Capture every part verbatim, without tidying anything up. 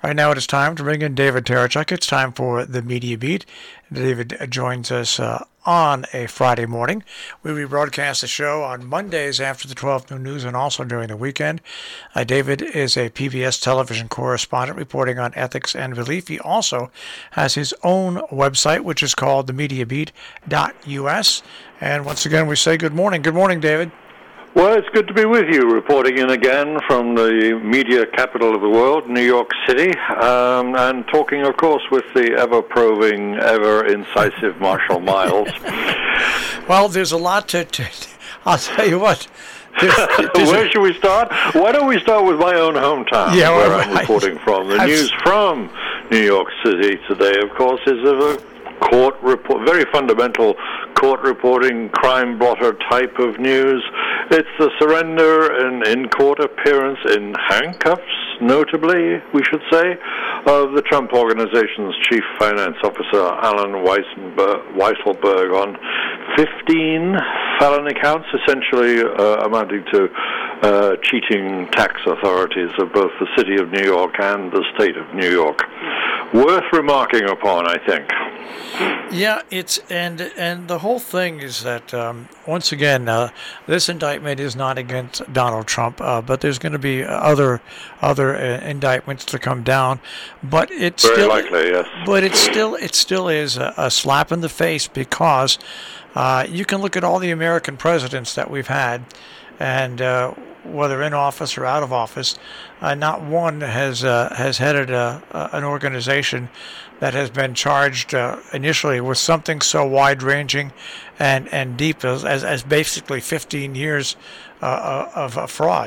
Right now it is time to bring in David Terechuk. It's time for the Media Beat. David joins us uh, on a Friday morning. We rebroadcast the show on Mondays after the twelve noon news and also during the weekend. Uh, David is a P B S television correspondent reporting on ethics and belief. He also has his own website, which is called the media beat dot U S. And once again, we say good morning. Good morning, David. Well, it's good to be with you, reporting in again from the media capital of the world, New York City, um, and talking, of course, with the ever-probing, ever-incisive Marshall Miles. Well, there's a lot to... to I'll tell you what. There's, there's where a, should we start? Why don't we start with my own hometown, yeah, where well, I'm reporting from. The I've, news from New York City today, of course, is of a court report, very fundamental court reporting, crime blotter type of news. It's the surrender and in-court appearance in handcuffs, notably, we should say, of the Trump Organization's chief finance officer, Alan Weissenberg, Weisselberg, on fifteen felony counts, essentially uh, amounting to uh, cheating tax authorities of both the city of New York and the state of New York. Worth remarking upon, I think. Yeah, it's and and the whole thing is that um, once again, uh, this indictment is not against Donald Trump, uh, but there's going to be other other uh, indictments to come down. But it's very still, likely, yes. But it still it still is a, a slap in the face because uh, you can look at all the American presidents that we've had, and uh, whether in office or out of office, uh, not one has uh, has headed a, a, an organization that has been charged uh, initially with something so wide-ranging and, and deep as, as, as basically fifteen years uh, of uh, fraud.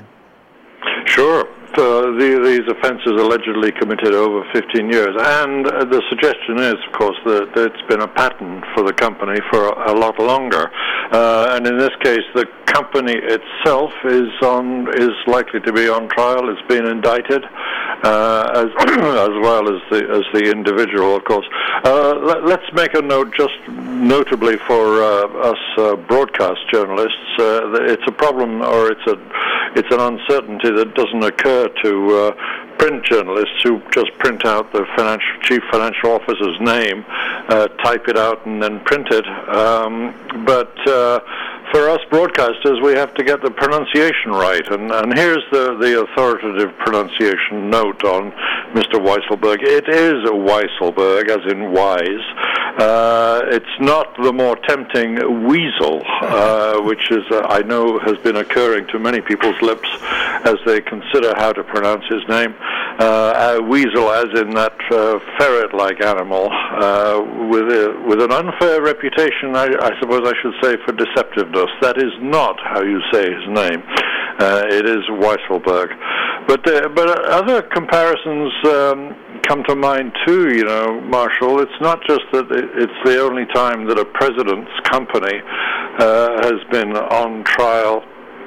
Sure. Uh, the, these offenses allegedly committed over fifteen years. And uh, the suggestion is, of course, that, that it's been a pattern for the company for a, a lot longer. Uh, and in this case, the company itself is on is likely to be on trial. It's been indicted, uh, as as well as the as the individual, of course. Uh, let, let's make a note, just notably for uh, us uh, broadcast journalists, uh, that it's a problem, or it's a it's an uncertainty that doesn't occur to uh, print journalists who just print out the financial, chief financial officer's name, uh, type it out, and then print it. Um, but uh, for us broadcasters, we have to get the pronunciation right. And, and here's the, the authoritative pronunciation note on Mister Weisselberg. It is a Weisselberg, as in wise. Uh, it's not the more tempting Weasel, uh, which is, uh, I know, has been occurring to many people's lips as they consider how to pronounce his name. Uh, weasel, as in that uh, ferret-like animal, uh, with a, with an unfair reputation, I, I suppose I should say, for deceptiveness. That is not how you say his name. Uh, it is Weisselberg. But uh, but other comparisons um, come to mind too. You know, Marshall. It's not just that it's the only time that a president's company uh, has been on trial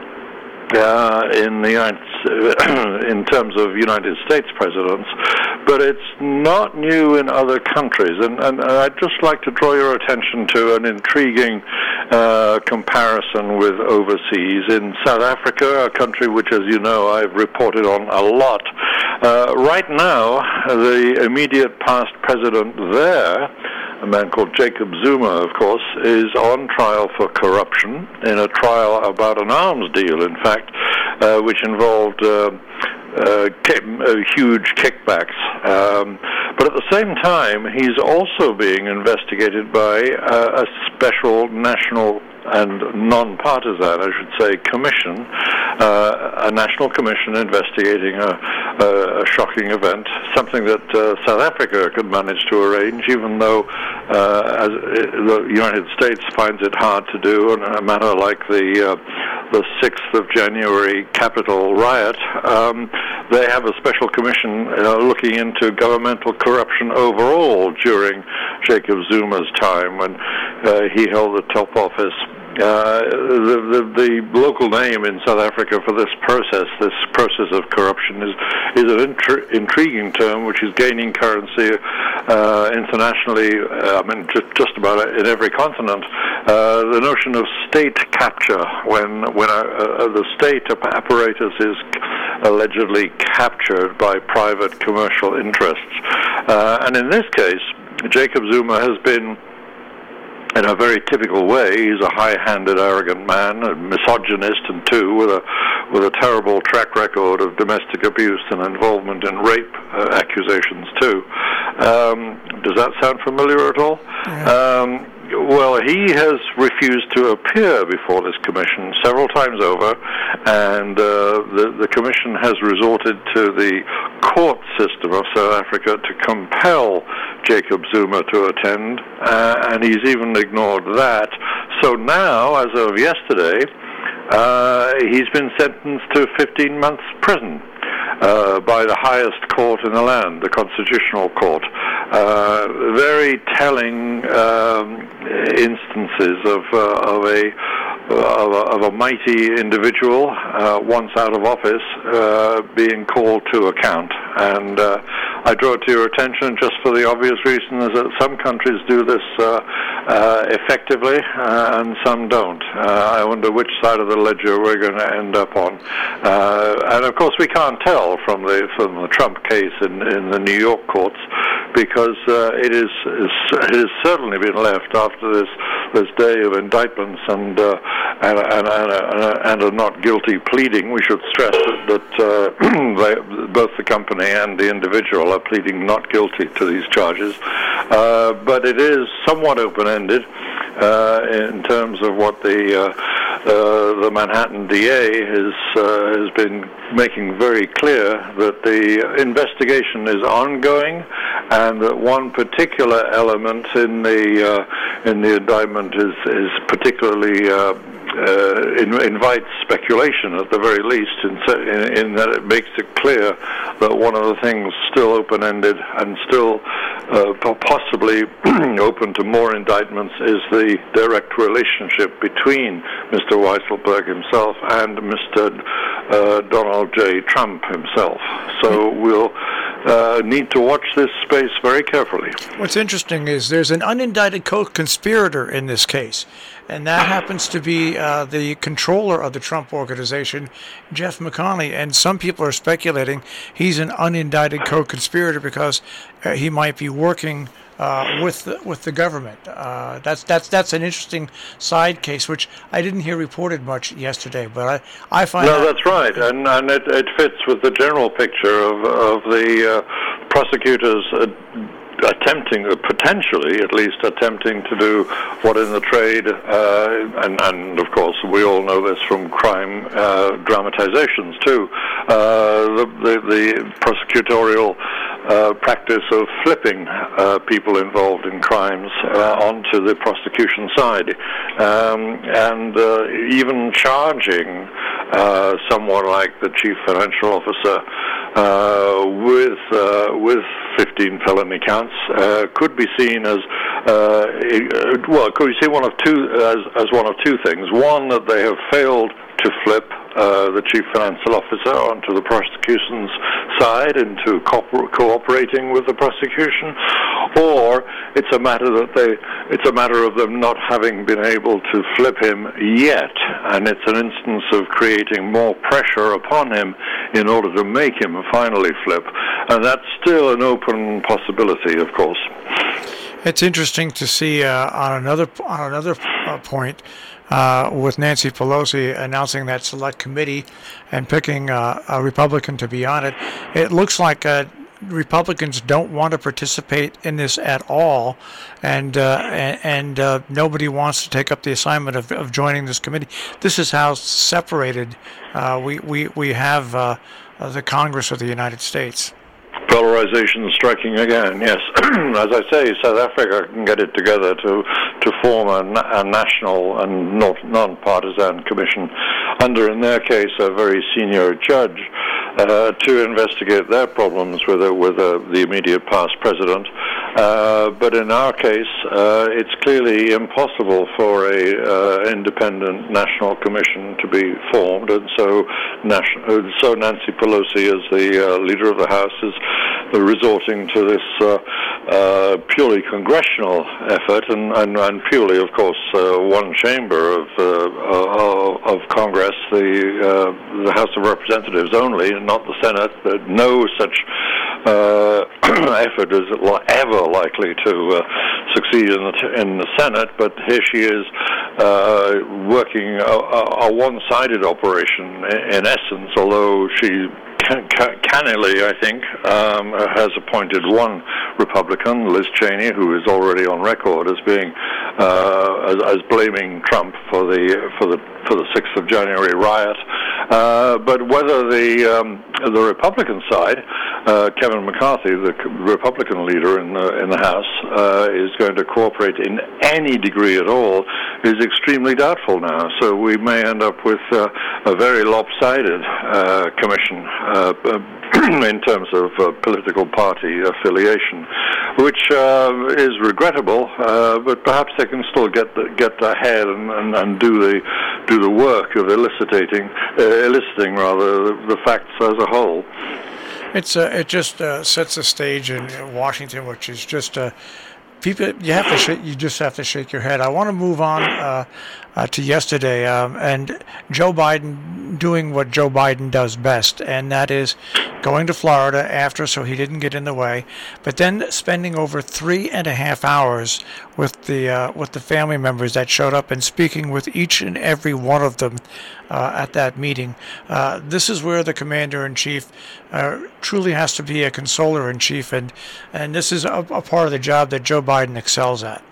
Uh, in the United, in terms of United States presidents, but it's not new in other countries. And, and I'd just like to draw your attention to an intriguing uh, comparison with overseas. In South Africa, a country which, as you know, I've reported on a lot. Uh, right now, the immediate past president there, a man called Jacob Zuma, of course, is on trial for corruption in a trial about an arms deal, in fact, uh, which involved uh, uh, kick, uh, huge kickbacks. Um, but at the same time, he's also being investigated by uh, a special national and non-partisan, I should say, commission, uh, a national commission investigating a, a, a shocking event, something that uh, South Africa could manage to arrange, even though uh, as it, the United States finds it hard to do in a matter like the uh, the sixth of January Capitol riot. Um, they have a special commission uh, looking into governmental corruption overall during Jacob Zuma's time when uh, he held the top office. Uh, the, the, the local name in South Africa for this process, this process of corruption, is is an intri- intriguing term which is gaining currency uh, internationally. Uh, I mean, just, just about in every continent. Uh, the notion of state capture, when when a, a, the state apparatus is allegedly captured by private commercial interests. Uh, and in this case, Jacob Zuma has been, in a very typical way, he's a high-handed, arrogant man, a misogynist, and two, with a with a terrible track record of domestic abuse and involvement in rape uh, accusations too. Um, does that sound familiar at all? Yeah. Um, well, he has refused to appear before this commission several times over, and uh, the, the commission has resorted to the court system of South Africa to compel Jacob Zuma to attend, uh, and he's even ignored that. So now, as of yesterday, uh, he's been sentenced to fifteen months prison uh, by the highest court in the land, the Constitutional Court. Uh, very telling um, instances of, uh, of a Of a, of a mighty individual, uh, once out of office, uh, being called to account. And uh, I draw it to your attention just for the obvious reason is that some countries do this uh, uh, effectively uh, and some don't. Uh, I wonder which side of the ledger we're going to end up on. Uh, and of course we can't tell from the from the Trump case in, in the New York courts, because uh, it is it has certainly been left after this this day of indictments and uh, and, and, and, a, and a not guilty pleading. We should stress that, that uh, they, both the company and the individual are pleading not guilty to these charges. Uh, but it is somewhat open-ended uh, in terms of what the uh, uh, the Manhattan D A has uh, has been making very clear, that the investigation is ongoing, and that one particular element in the uh, in the indictment is is particularly uh, uh, in, invites speculation at the very least, in, in, in that it makes it clear that one of the things still open-ended and still uh, possibly open to more indictments is the direct relationship between Mister Weisselberg himself and Mister Uh, Donald J. Trump himself. So we'll uh, need to watch this space very carefully. What's interesting is there's an unindicted co-conspirator in this case, and that happens to be uh, the controller of the Trump Organization, Jeff McConney. And some people are speculating he's an unindicted co-conspirator because uh, he might be working Uh, with the, with the government. Uh, that's that's that's an interesting side case, which I didn't hear reported much yesterday. But I, I find no, that that's right, and and it, it fits with the general picture of of the uh, prosecutors Uh, attempting, potentially at least attempting to do what in the trade, uh, and, and of course we all know this from crime uh, dramatizations too, uh, the, the, the prosecutorial uh, practice of flipping uh, people involved in crimes uh, onto the prosecution side, um, and uh, even charging uh, someone like the chief financial officer uh, with uh, with fifteen felony counts uh, could be seen as uh, well. Could be seen one of two as as one of two things. One, that they have failed to flip uh, the chief financial officer onto the prosecution's side into co- cooperating with the prosecution, or it's a matter that they it's a matter of them not having been able to flip him yet, and it's an instance of creating more pressure upon him in order to make him finally flip, and that's still an open possibility, of course. It's interesting to see uh, on another on another uh, point. Uh, with Nancy Pelosi announcing that select committee and picking uh, a Republican to be on it, it looks like uh, Republicans don't want to participate in this at all, and uh, and, and uh, nobody wants to take up the assignment of, of joining this committee. This is how separated uh, we, we, we have uh, the Congress of the United States. Polarization striking again, yes. As I say, South Africa can get it together to to form a, a national and not non-partisan commission under, in their case, a very senior judge uh, to investigate their problems with a, with a, the immediate past president. Uh, but in our case, uh, it's clearly impossible for a uh, independent national commission to be formed, and so, nation, so Nancy Pelosi, as the uh, leader of the House, is resorting to this uh, uh, purely congressional effort, and, and, and purely, of course, uh, one chamber of uh, of Congress, the uh, the House of Representatives only, not the Senate. That no such uh, effort is ever likely to uh, succeed in the, in the Senate. But here she is uh, working a, a one-sided operation in essence, although she cannily, I think, um, has appointed one Republican, Liz Cheney, who is already on record as being uh, as, as blaming Trump for the for the for the sixth of January riot. Uh, but whether the um, the Republican side, uh, Kevin McCarthy, the Republican leader in the in the House, uh, is going to cooperate in any degree at all is extremely doubtful now. So we may end up with uh, a very lopsided uh, commission. Uh, in terms of uh, political party affiliation, which uh, is regrettable, uh, but perhaps they can still get the, get ahead and, and, and do the do the work of eliciting uh, eliciting rather the, the facts as a whole. It's uh, it just uh, sets a stage in Washington, which is just uh, people. You have to sh- you just have to shake your head. I want to move on uh, uh, to yesterday, um, and Joe Biden doing what Joe Biden does best, and that is going to Florida after, so he didn't get in the way, but then spending over three and a half hours with the uh, with the family members that showed up and speaking with each and every one of them uh, at that meeting. Uh, this is where the commander-in-chief uh, truly has to be a consoler-in-chief, and and this is a, a part of the job that Joe Biden excels at.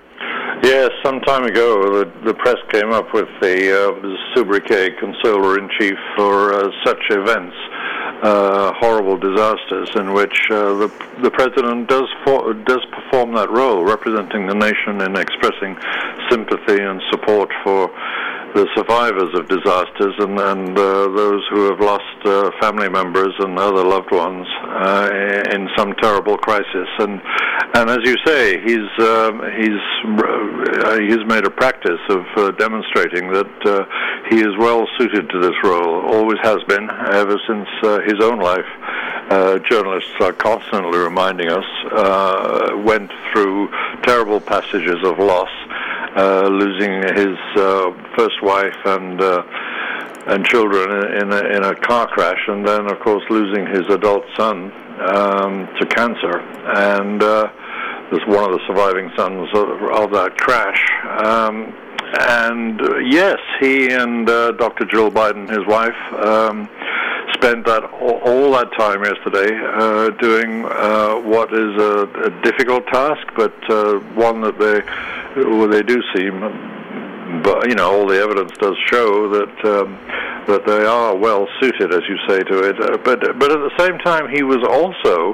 Yes, some time ago, the, the press came up with the uh, sobriquet consoler-in-chief for uh, such events, uh, horrible disasters in which uh, the the president does for, does perform that role, representing the nation in expressing sympathy and support for the survivors of disasters and, and uh, those who have lost uh, family members and other loved ones uh, in some terrible crisis. And and as you say, he's um, he's uh, he's made a practice of uh, demonstrating that uh, he is well suited to this role. Always has been, ever since uh, his own life. Uh, journalists are constantly reminding us uh, went through terrible passages of loss. Uh, losing his uh, first wife and uh, and children in a, in a car crash, and then, of course, losing his adult son um, to cancer. And uh, this one of the surviving sons of, of that crash. Um, and uh, yes, he and uh, Doctor Jill Biden, his wife, um, spent that all, all that time yesterday uh, doing uh, what is a, a difficult task, but uh, one that they well, they do seem, but you know, all the evidence does show that um, that they are well suited, as you say, to it. Uh, but but at the same time, he was also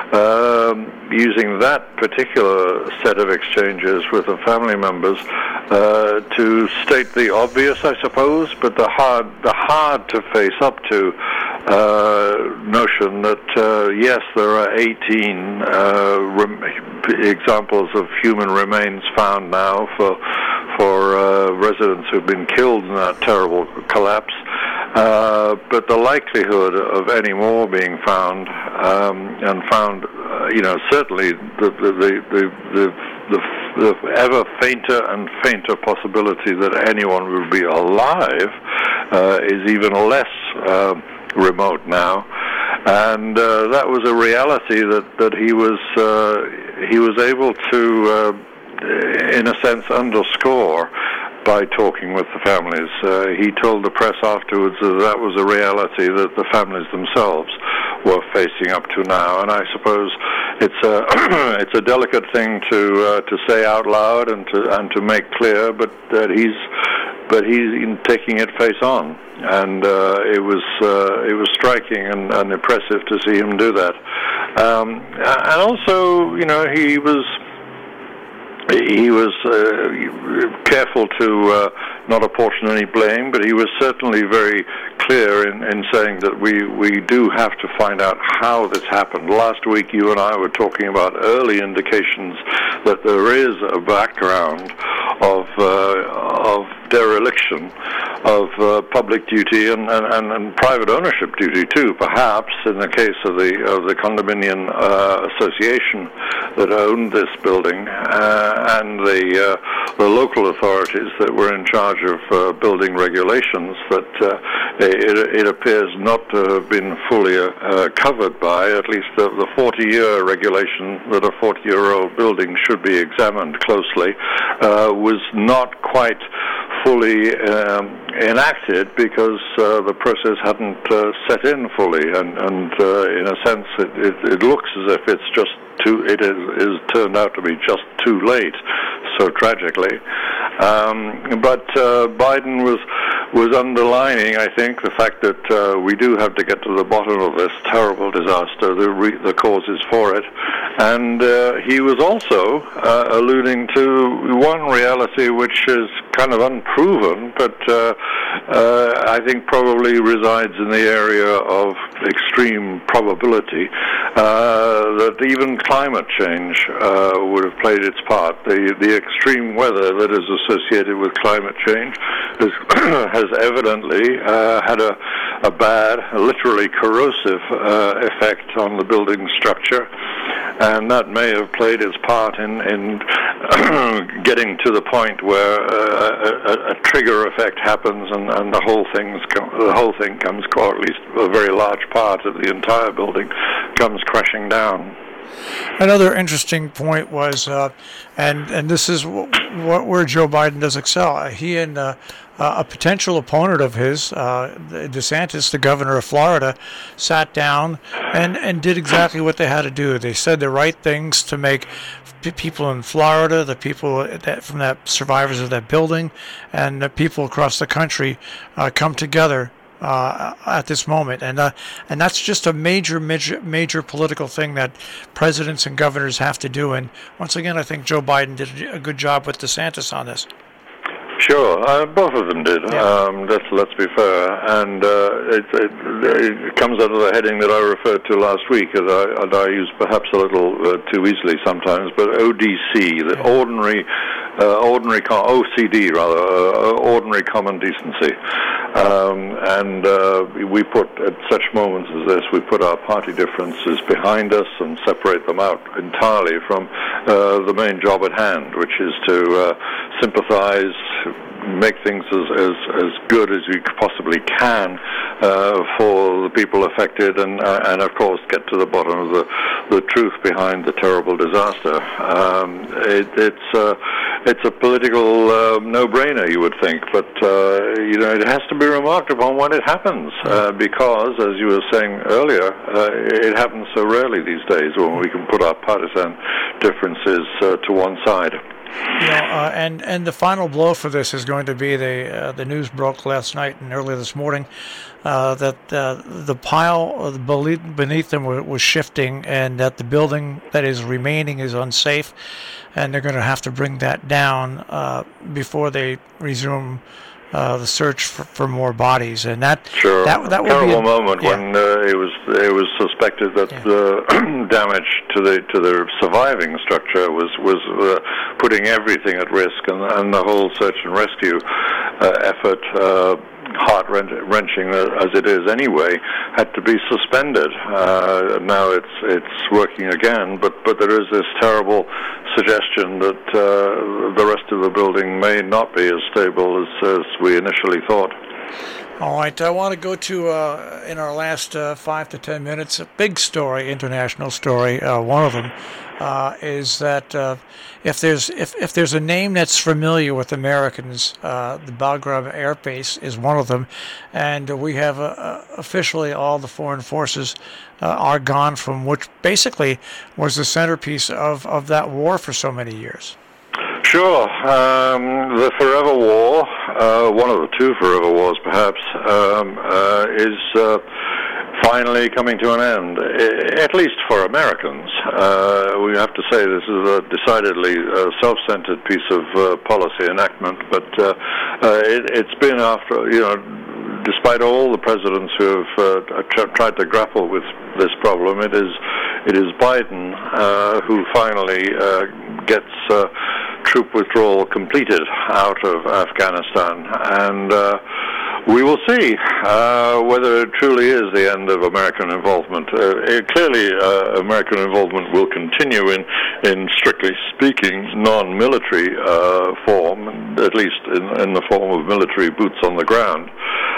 um, using that particular set of exchanges with the family members uh, to state the obvious, I suppose, but the hard the hard to face up to uh, notion that uh, yes, there are eighteen uh, rem- examples of human remains found now for for uh, residents who've been killed in that terrible collapse. Uh, but the likelihood of any more being found, um, and found, uh, you know, certainly the the, the, the, the, the the ever fainter and fainter possibility that anyone will be alive uh, is even less uh, remote now. And uh, that was a reality that, that he was uh, he was able to, uh, in a sense, underscore by talking with the families. Uh, he told the press afterwards that that was a reality that the families themselves were facing up to now. And I suppose it's a it's a delicate thing to uh, to say out loud and to and to make clear, but that he's but he's taking it face on. And uh, it was uh, it was striking and, and impressive to see him do that. Um, and also, you know, he was. He was uh, careful to uh, not apportion any blame, but he was certainly very clear in, in saying that we, we do have to find out how this happened. Last week, you and I were talking about early indications that there is a background of uh, of dereliction of uh, public duty and, and, and private ownership duty too, perhaps in the case of the of the condominium uh, association that owned this building uh, and the uh, the local authorities that were in charge of uh, building regulations that uh, it, it appears not to have been fully uh, covered by. At least the, the forty-year regulation that a forty-year-old building should be examined closely uh, was not quite fully um, enacted because uh, the process hadn't uh, set in fully, and, and uh, in a sense it, it, it looks as if it's just too, it is, is turned out to be just too late, so tragically. Um, but uh, Biden was was underlining, I think, the fact that uh, we do have to get to the bottom of this terrible disaster, the, re- the causes for it, and uh, he was also uh, alluding to one reality which is kind of unproven, but uh, uh, I think probably resides in the area of extreme probability, uh, that even climate change uh, would have played its part. The, the extreme weather that is associated with climate change has, has evidently uh, had a, a bad, literally corrosive uh, effect on the building structure, and that may have played its part in, in getting to the point where uh, a, a trigger effect happens, and, and the whole thing's com- the whole thing comes, or at least a very large part of the entire building comes crashing down. Another interesting point was, uh, and and this is w- w- where Joe Biden does excel. Uh, he and uh, uh, a potential opponent of his, uh, DeSantis, the governor of Florida, sat down and, and did exactly what they had to do. They said the right things to make p- people in Florida, the people that from that survivors of that building, and the people across the country uh, come together Uh, at this moment, and uh, and that's just a major, major, major political thing that presidents and governors have to do. And once again, I think Joe Biden did a good job with DeSantis on this. Sure, uh, both of them did. Yeah. Um, let's let's be fair, and uh, it, it, it comes under the heading that I referred to last week, and I, and I use perhaps a little uh, too easily sometimes. But O D C, the yeah. ordinary, uh, ordinary com- O C D rather, uh, ordinary common decency, um, and uh, we put at such moments as this, we put our party differences behind us and separate them out entirely from uh, the main job at hand, which is to uh, sympathize, make things as, as, as good as we possibly can uh, for the people affected, and uh, and of course get to the bottom of the, the truth behind the terrible disaster. Um, it, it's uh, it's a political uh, no-brainer, you would think, but uh, you know it has to be remarked upon when it happens, uh, because, as you were saying earlier, uh, it happens so rarely these days when we can put our partisan differences uh, to one side. You know, uh, and and the final blow for this is going to be the uh, the news broke last night and early this morning uh, that uh, the pile beneath them was shifting, and that the building that is remaining is unsafe, and they're going to have to bring that down uh, before they resume Uh, the search for, for more bodies, and that sure. that that would terrible be a, moment yeah. when uh, it was it was suspected that yeah. the damage to the to the surviving structure was was uh, putting everything at risk, and and the whole search and rescue uh, effort, uh, heart-wrenching as it is anyway, had to be suspended. Uh, now it's it's working again, but but there is this terrible suggestion that uh, the rest of the building may not be as stable as, as we initially thought. All right, I want to go to, uh, in our last uh, five to ten minutes, a big story, international story. Uh, one of them uh, is that uh, if there's if, if there's a name that's familiar with Americans, uh, the Bagram Air Base is one of them, and we have uh, officially all the foreign forces uh, are gone from, which basically was the centerpiece of, of that war for so many years. Sure. Um, the Forever War, uh, one of the two Forever Wars perhaps, um, uh, is uh, finally coming to an end, at least for Americans. Uh, we have to say this is a decidedly uh, self-centered piece of uh, policy enactment, but uh, uh, it, it's been after, you know, despite all the presidents who have uh, t- tried to grapple with this problem, it is it is Biden uh, who finally uh, gets uh, troop withdrawal completed out of Afghanistan, and uh, we will see uh, whether it truly is the end of American involvement. Uh, it, clearly, uh, American involvement will continue in, in strictly speaking, non-military uh, form, at least in, in the form of military boots on the ground.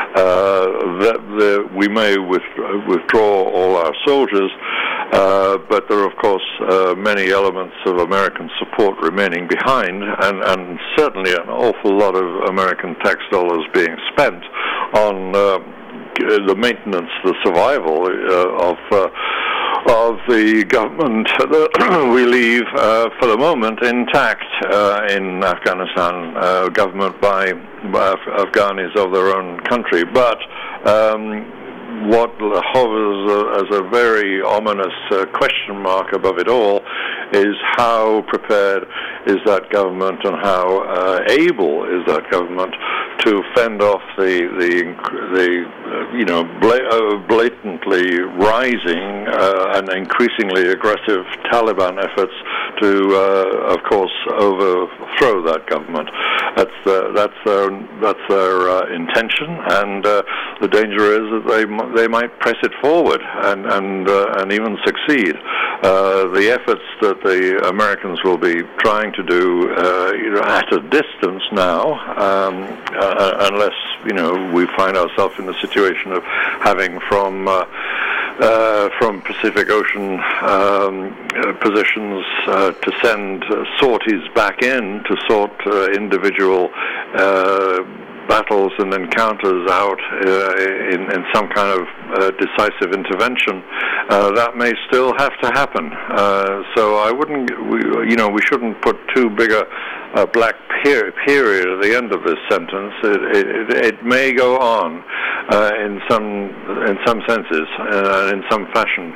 Uh, that the, we may with, withdraw all our soldiers, uh, but there are, of course, uh, many elements of American support remaining behind, and, and certainly an awful lot of American tax dollars being spent on uh, the maintenance, the survival uh, of uh, of the government that we leave uh, for the moment intact uh, in Afghanistan, uh, government by, by Af- Afghanis of their own country. But um, what hovers as a very ominous uh, question mark above it all is how prepared is that government and how uh, able is that government to fend off the the, the uh, you know bla- uh, blatantly rising uh, and increasingly aggressive Taliban efforts to, uh, of course, overthrow that government. That's uh, that's their that's their uh, intention, and uh, the danger is that they they might press it forward and and uh, and even succeed. Uh, the efforts that the Americans will be trying to do, uh, you know, at a distance now, um, uh, unless you know we find ourselves in the situation of having from uh, uh, from Pacific Ocean um, uh, positions uh, to send uh, sorties back in to sort uh, individual Uh, battles and encounters out uh, in, in some kind of uh, decisive intervention, uh, that may still have to happen. Uh, so I wouldn't, we, you know, we shouldn't put too big a, a black per- period at the end of this sentence. It, it, it may go on uh, in some in some senses, uh, in some fashion.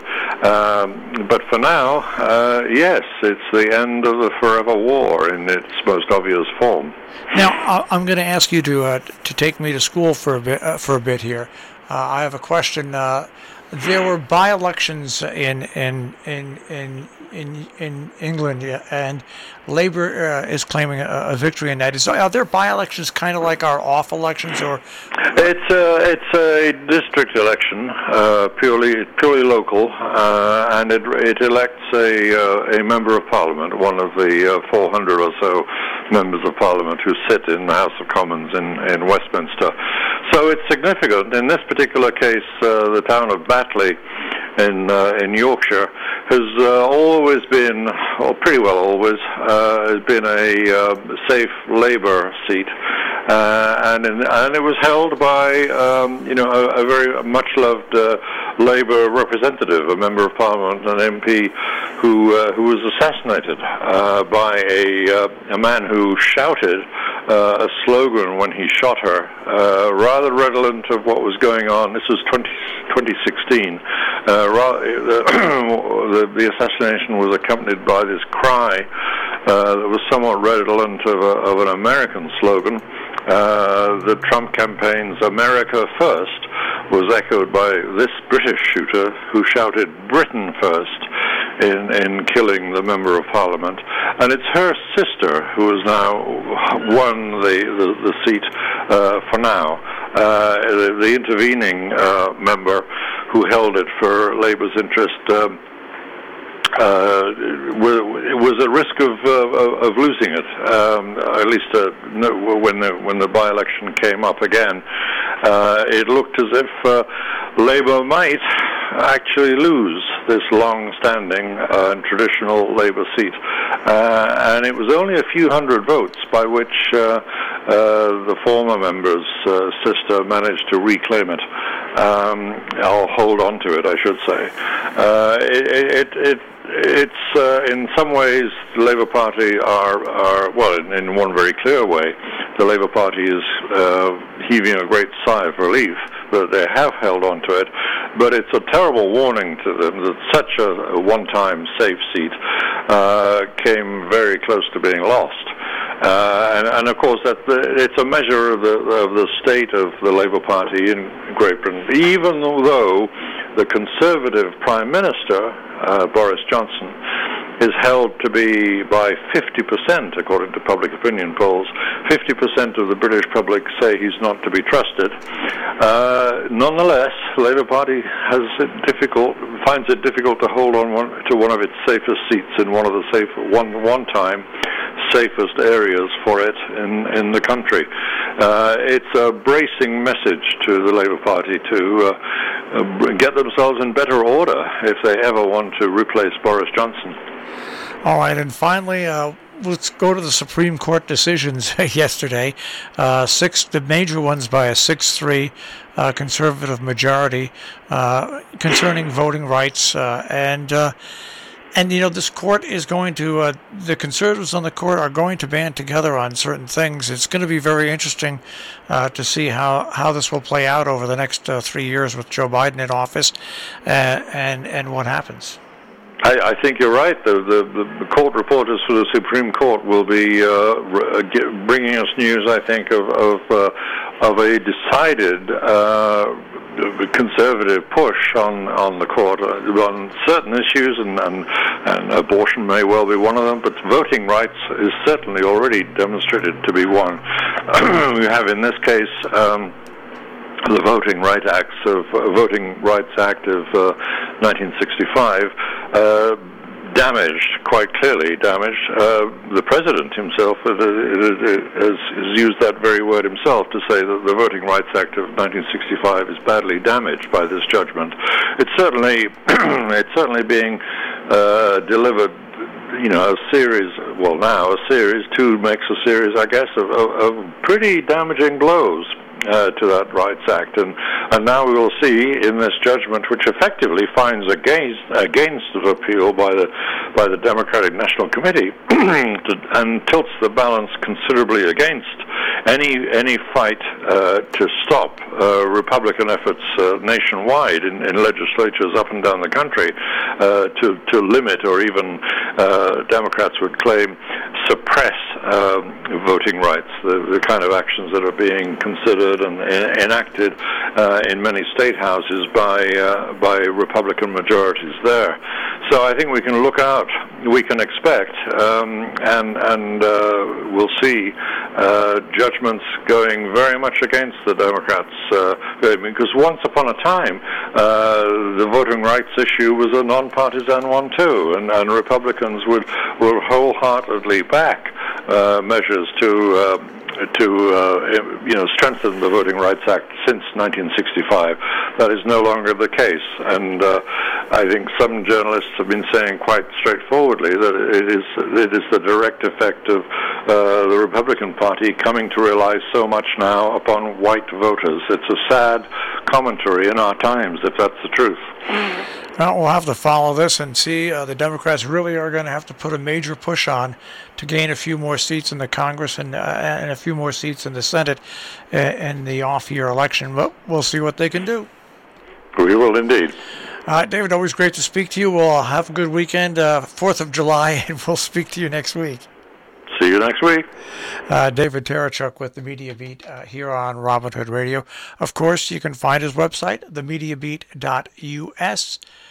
Um, but for now, uh, yes, it's the end of the forever war in its most obvious form. Now, I'm going to ask you to uh, to take me to school for a bit uh, for a bit here. Uh, I have a question. Uh, there were by-elections in in in in in, in England, and Labour uh, is claiming a, a victory in that. Is, are there by-elections kind of like our off elections, or? It's a it's a district election, uh, purely purely local, uh, and it it elects a uh, a member of Parliament, one of the uh, four hundred or so members of Parliament who sit in the House of Commons in, in Westminster. So it's significant. In this particular case, uh, the town of Batley in uh, in Yorkshire has uh, always been, or pretty well always, uh, has been a uh, safe Labour seat, uh, and in, and it was held by um, you know a, a very much loved uh, Labour representative, a member of Parliament, an M P, who uh, who was assassinated uh, by a uh, a man who shouted uh, a slogan when he shot her, uh, rather redolent of what was going on. This was twenty sixteen. Uh, the, the assassination was accompanied by this cry uh, that was somewhat redolent of, a, of an American slogan. Uh, the Trump campaign's America First was echoed by this British shooter who shouted Britain First in, in killing the Member of Parliament. And it's her sister who has now won the, the, the seat uh, for now. Uh, the, the intervening uh, member who held it for Labour's interest um, uh, was at risk of uh, of losing it. Um, at least uh, no, when the when the by-election came up again, uh, it looked as if uh, Labour might actually lose this long-standing uh, and traditional Labour seat, uh, and it was only a few hundred votes by which uh, uh, the former member's uh, sister managed to reclaim it. Um, I'll hold on to it, I should say. Uh, it, it, it It's uh, in some ways the Labour Party are, are well, in, in one very clear way, the Labour Party is uh, heaving a great sigh of relief that they have held on to it, but it's a terrible warning to them that such a, a one-time safe seat uh, came very close to being lost. Uh, and, and of course, that the, it's a measure of the, of the state of the Labour Party in Great Britain, even though the Conservative Prime Minister, uh, Boris Johnson, is held to be by fifty percent, according to public opinion polls. fifty percent of the British public say he's not to be trusted. Uh, nonetheless, the Labour Party has it difficult, finds it difficult to hold on one, to one of its safest seats in one of the safe, one one time safest areas for it in in the country. Uh, it's a bracing message to the Labour Party to uh, uh, get themselves in better order if they ever want to replace Boris Johnson. All right, and finally, uh, let's go to the Supreme Court decisions yesterday. Uh, six, the major ones by a six three uh, conservative majority uh, concerning voting rights. Uh, and, uh, and, you know, this court is going to, uh, the conservatives on the court are going to band together on certain things. It's going to be very interesting uh, to see how, how this will play out over the next uh, three years with Joe Biden in office uh, and, and what happens. I, I think you're right. The, the, the court reporters for the Supreme Court will be uh, bringing us news, I think, of of, uh, of a decided uh, conservative push on, on the court on certain issues, and, and, and abortion may well be one of them, but voting rights is certainly already demonstrated to be one. We have, in this case, um, the Voting Rights Acts of uh, Voting Rights Act of uh, nineteen sixty-five uh, damaged, quite clearly damaged. Uh, the president himself has, has used that very word himself to say that the Voting Rights Act of nineteen sixty-five is badly damaged by this judgment. It's certainly it's certainly being uh, delivered. You know, a series, well now a series, two makes a series, I guess, of, of, of pretty damaging blows uh, to that Rights Act. And, and now we will see in this judgment, which effectively finds against against the appeal by the by the Democratic National Committee to, and tilts the balance considerably against any any fight uh, to stop uh, Republican efforts uh, nationwide in, in legislatures up and down the country uh, to to limit or even uh, Democrats would claim suppress um, voting rights, the, the kind of actions that are being considered and en- enacted uh, in many state houses by uh, by Republican majorities there. So I think we can look out, we can expect, um, and and uh, we'll see uh, judgments going very much against the Democrats, uh, because once upon a time uh, the voting rights issue was a non-partisan one too, and, and Republicans would will wholeheartedly back uh, measures to uh, to uh, you know strengthen the Voting Rights Act since nineteen sixty-five. That is no longer the case, and uh, I think some journalists have been saying quite straightforwardly that it is it is the direct effect of uh, the Republican Party coming to rely so much now upon white voters. It's a sad commentary in our times, if that's the truth. Well, we'll have to follow this and see. Uh, the Democrats really are going to have to put a major push on to gain a few more seats in the Congress and, uh, and a few more seats in the Senate uh, in the off-year election. But we'll see what they can do. We will indeed. Uh, David, always great to speak to you. We'll have a good weekend, uh, fourth of July, and we'll speak to you next week. See you next week. Uh, David Terechuk with the Media Beat uh, here on Robin Hood Radio. Of course, you can find his website, the media beat dot U S.